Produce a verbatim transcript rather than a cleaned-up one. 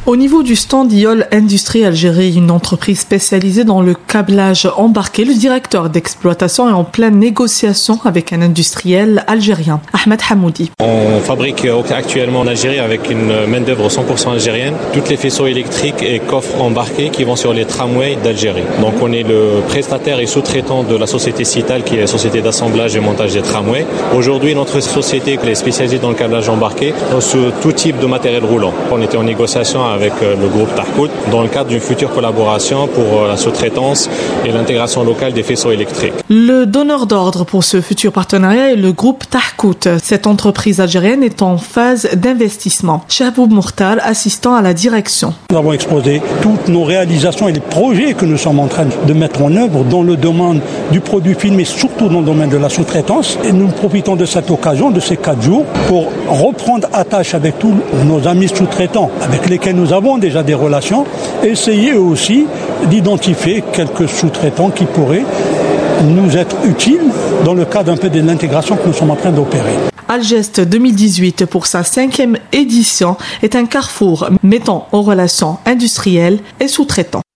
Au niveau du stand Yol Industrie Algérie, une entreprise spécialisée dans le câblage embarqué, le directeur d'exploitation est en pleine négociation avec un industriel algérien, Ahmed Hamoudi. On fabrique actuellement en Algérie avec une main-d'œuvre cent pour cent algérienne toutes les faisceaux électriques et coffres embarqués qui vont sur les tramways d'Algérie. Donc on est le prestataire et sous-traitant de la société Cital, qui est la société d'assemblage et montage des tramways. Aujourd'hui, notre société est spécialisée dans le câblage embarqué sur tout type de matériel roulant. On était en négociation avec le groupe Tahkout dans le cadre d'une future collaboration pour la sous-traitance et l'intégration locale des faisceaux électriques. Le donneur d'ordre pour ce futur partenariat est le groupe Tahkout. Cette entreprise algérienne est en phase d'investissement. Chahboub Mourtal, assistant à la direction. Nous avons exposé toutes nos réalisations et les projets que nous sommes en train de mettre en œuvre dans le domaine du produit fini, mais surtout dans le domaine de la sous-traitance. Et nous profitons de cette occasion, de ces quatre jours, pour reprendre attache avec tous nos amis sous-traitants avec lesquels nous avons déjà des relations, essayer aussi d'identifier quelques sous-traitants qui pourraient nous être utiles dans le cadre un peu de l'intégration que nous sommes en train d'opérer. Algest deux mille dix-huit, pour sa cinquième édition, est un carrefour mettant en relation industrielle et sous-traitants.